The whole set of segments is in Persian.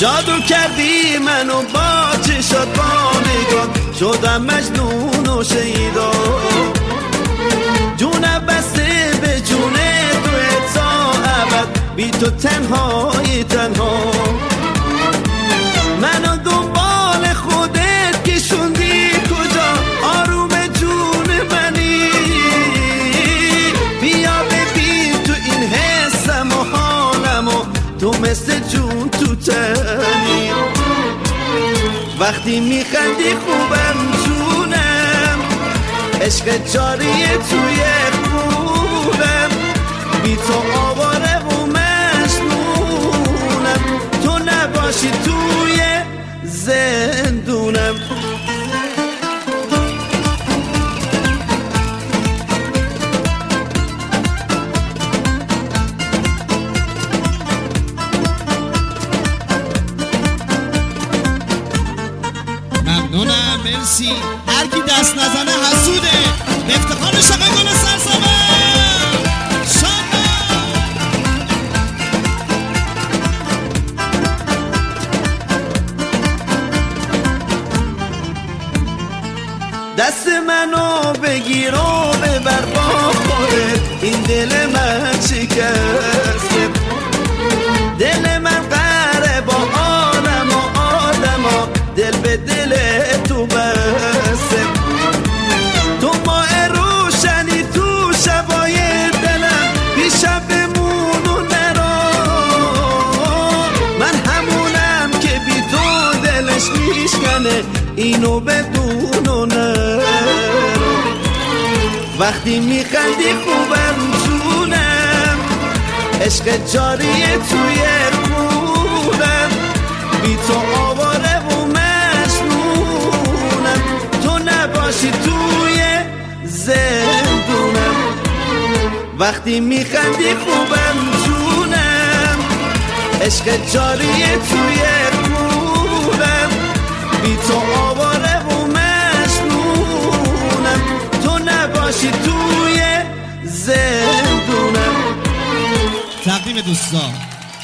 جادو کردی منو با چشات با نگاه، شدم مجنون و شیدا. جونم بسته به جون تو تا ابد، بی تو تنهای تنها. منو دنبال خودت کشوندی کجا، آروم جون منی. بیا ببین تو این حسم و حالم و تو مثل جون تو تنی. وقتی میخندی خوبم جونم، عشق جاریه توی خونم. بی تو آواره و مجنونم، تو نباشی توی زندونم. ممنونم، مرسی. هر کی دست نزنه حسوده. افتخار شقه گل سرسبه شانه. دست منو بگیر و ببر با خودت، این دل من شکسته. دل من قره با آدم و آدما، دل به دل تو بسته. تو ماه روشنی تو شبای دلم، پیشم بمون و نرو. من همونم که بی تو دلش میشکنه، اینو بدون و نرو. وقتی میخندی خوبم جونم، عشق جاریه توی خونم. بی تو آواره و مجنونم، تو نباشی توی زندونم. وقتی میخندی خوبم جونم، عشق جاریه توی خونم. بی تو آواره و مجنونم، تو نباشی توی زندونم. تقدیم دوستان.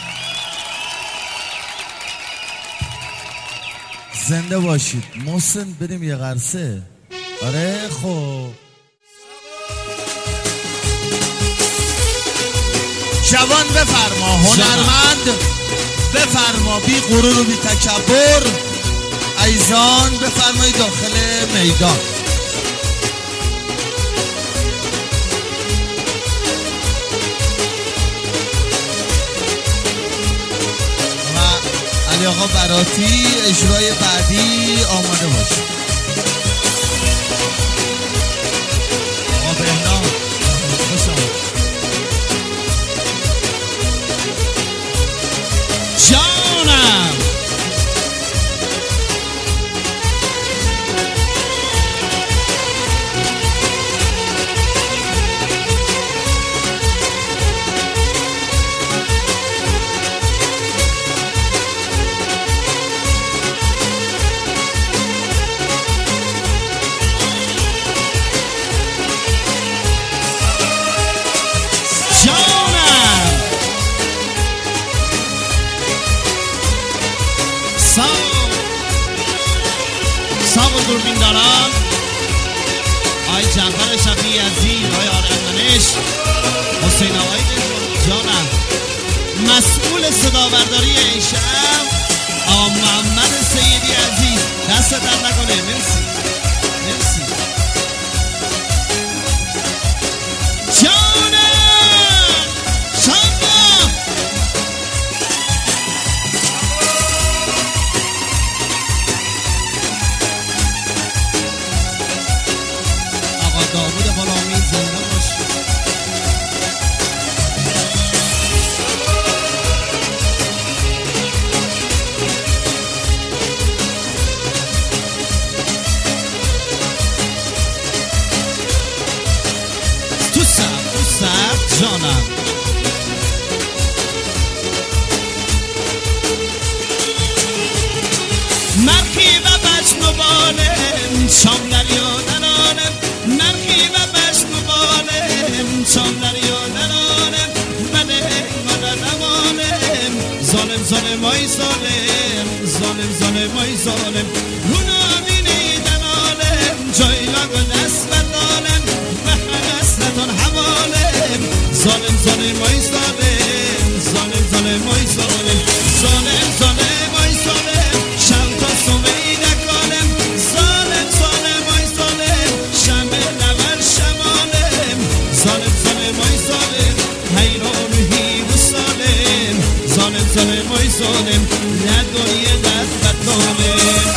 زنده باشید. محسن بریم یه قرصه. آره خب جوان بفرما، هنرمند بفرما، بی غرور و بی تکبر. ایزان بفرمایید داخل میدان. و علی آقا براتی اجرای بعدی آماده باشید. آقا بهنام خوش آمد. جانم دوربین دارم. آی جعفر شفیعی عزیز، آی آرندانش، حسین آقای جانم، مسئول صداورداری این شب آقا محمد سیدی عزیز، دست در نکنه. مرسی مرسی جانم. شما داوود غلامی زنده باش. تو سر جانم. مرخی و بجنوانم شام دریا ننانم، مرخی و بجنوانم شام دریا ننانم. من نمانم ظالم ظالم های ظالم. ظالمای ظالم رو نبینیدن عالم جایلاد و دست بردالم و حسرتان حوالم ظالم ظالمای ظالم ظالم ظالمای ظالم ظالم ظالمای ظالم شب تا صبح نکالم ظالم ظالمای ظالم شمع لبر شمالم ظالم ظالمای ظالم حیران و هیو سالم ظالم ظالمای ظالم نه دنیا دست بطالم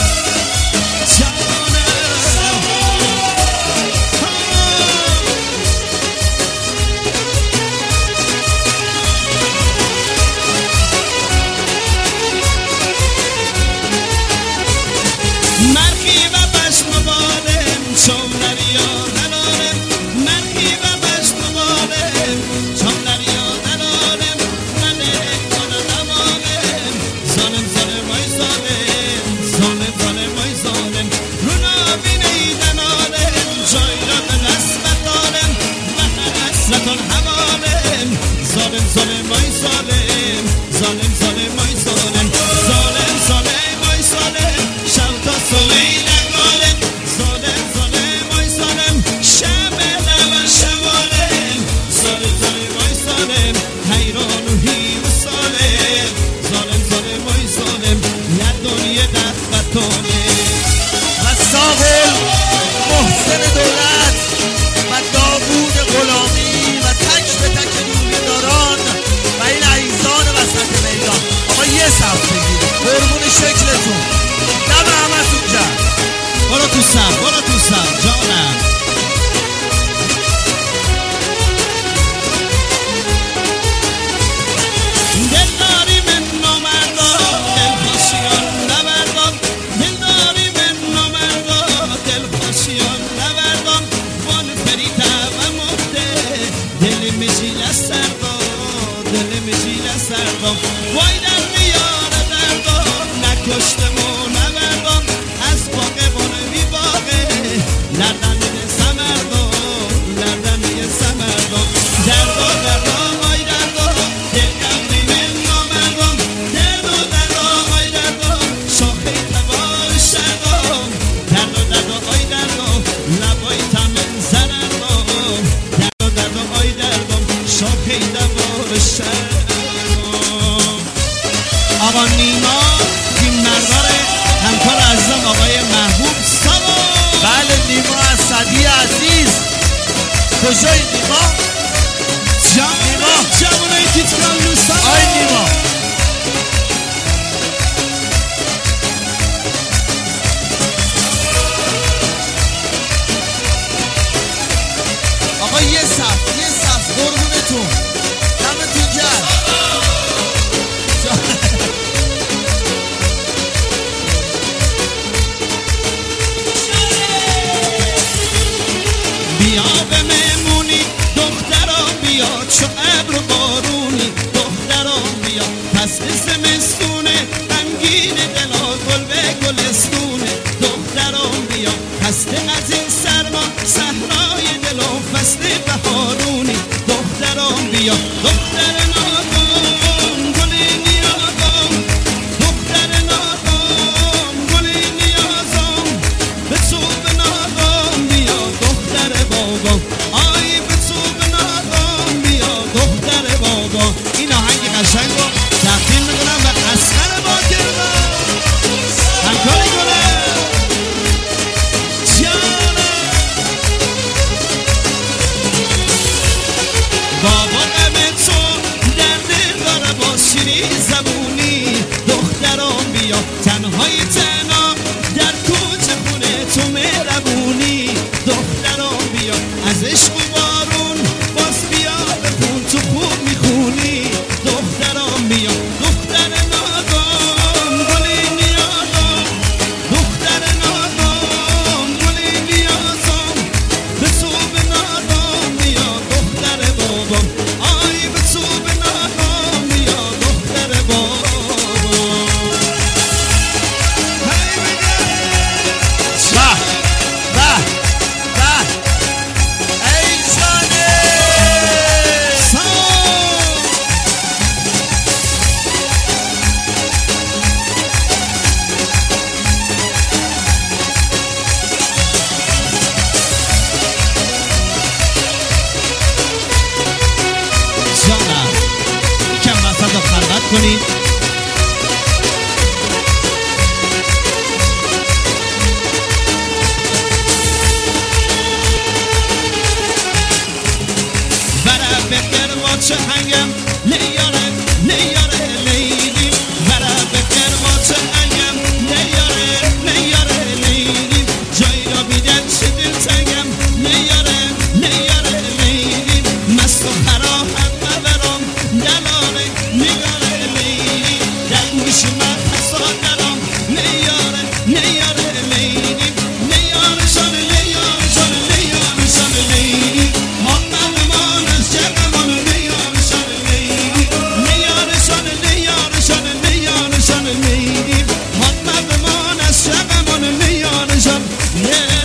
برو تو سر جانم دلداری من نامردان دل خاشیان نبردان دلداری من نامردان دل خاشیان نبردان وان فریده و مفته دل مجیل سردان دل مجیل سردان وای در میار دردان نکشتمو نبردان از باقه بانوی باقه لردن میده سمردان لردن میده سمردان دردان دردان آی دردان دل قبلی من نامردان دردان دردان آی دردان شاخه تبار شردان دردان دردان آی دردان لبای تمن زردان دردان دردان آی دردان شاخه تبار شردان آقا نیما تیم مرداره همکار عزیزم آقای محبوب سبا بله نیما اسدی عزیز کجای نیما؟ نیما جوانای تیتران لوسا آی نیما آقا یه صف قربونتون دمتون گرم بیا به مهمونی دختران بیا چو ابر و بارونی دختران بیا پس زمستونه غمگین دلا گل به گلستونه دختران بیا خسته از این سرما صحرای دل و فصل بهارونی دختران بیا دختر ناگام گل نیازم دختر ناگام گل نیازم به تو به ناگام بیا دختر بابا آی به تو به ناگام بیا دختر بابا این آهنگ قشنگ رو تقدیم میکنم به اصغر باکردار همکاری کنه بابا غم تو چه هنگم لیاره لیاره لیلی برا بکر ما چه هنگم لیاره لیاره لیلی جایی را بیدن چه دل تنگم لیاره لیاره لیلی مست و خراحت مبرم دلاره لیاره لیلی در گوش من حسا دارم لیاره لیاره لیلی لیاره شان لیاره شان لیاره شان لیلی محمد مان از جگمان لیاره شان لیلی لیاره شان لیاره شان لیاره شان لیلی محمد مان از جگمان لیاره شان لیلی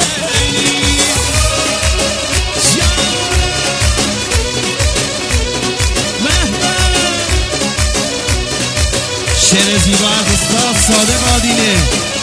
شعر زیبا از استاد صادق آدینه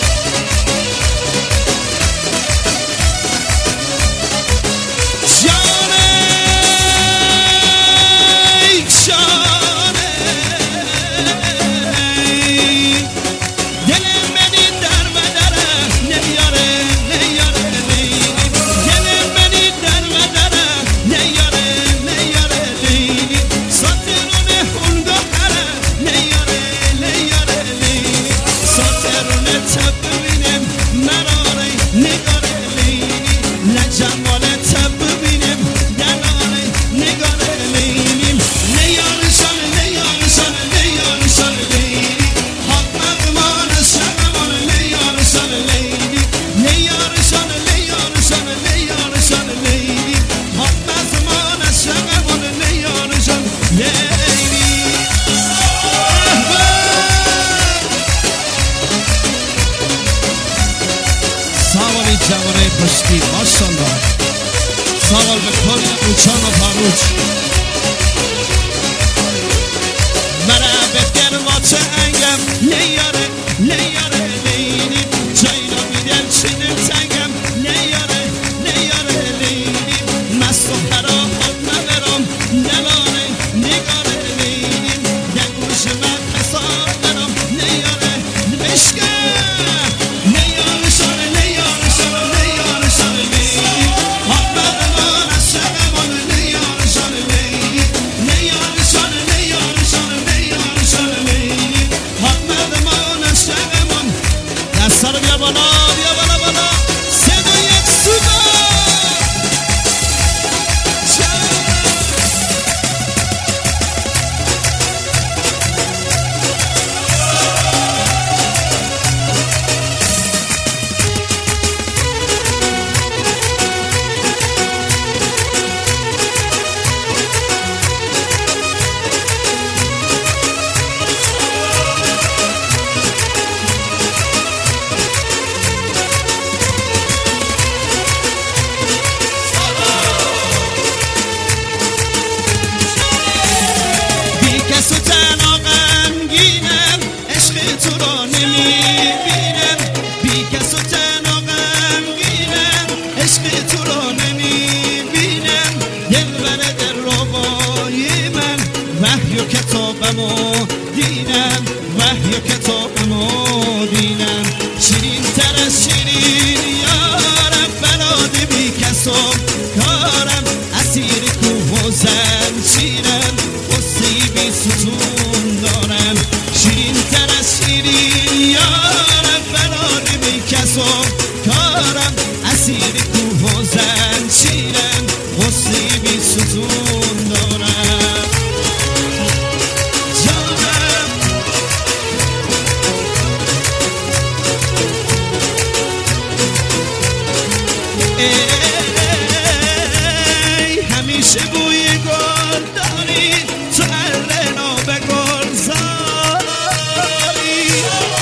جوانه پشتی ماشالله سوال به کل اوچان و پاروچ مرا بکر ما چه انگم لیاره لیاره لیلی جایی را بیدن چه دل تنگم لیاره لیاره لیلی مست و خراحت مبرم دلاره نگاره لیلی در گوش من حساب دارم لیاره بشکر بیا بالا بیا بالا بالا صدا یک سودا دیدم وحی کتابمو دیدم شیرین تر از شیرین یارم بلاد بی کسم کارم اسیر کوه و زنجیرم قصه بی ستون دارم شیرین تر از شیرین یارم بلاد بی کسم کارم اسیر کوه و زنجیرم قصه بی ستون دارم همیشه بوی گل داری تو ارنا به گل زاری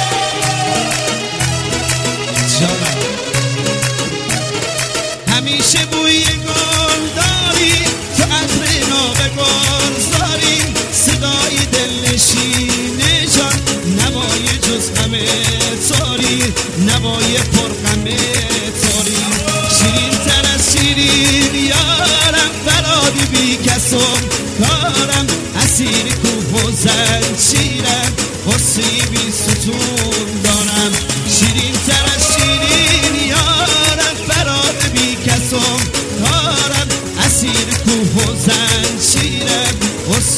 همیشه بوی گل داری تو ارنا به گل زاری صدای دلنشین جان نوای جز همه تاری نوای پرغمه تاری شیرین تر از شیرین یارم فرادی بی کسم کارم اسیر کوه و زنجیرم قصه بی ستون دارم شیرین تر از شیرین یارم فرادی بی کسم کارم اسیر کوه و زنجیرم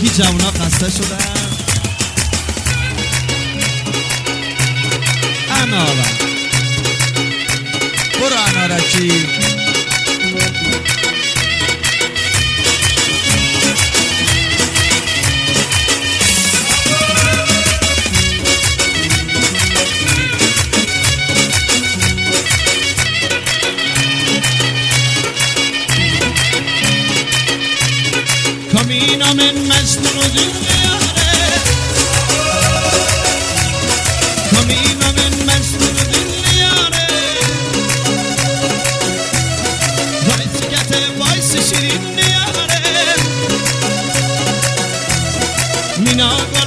همگی جوونا خسته شدن. انارک برو انارکی. کامینا من مجنون و دلیاره، کامینا من مجنون و دلیاره، وایس گته وایس شیرین نیاره، مینا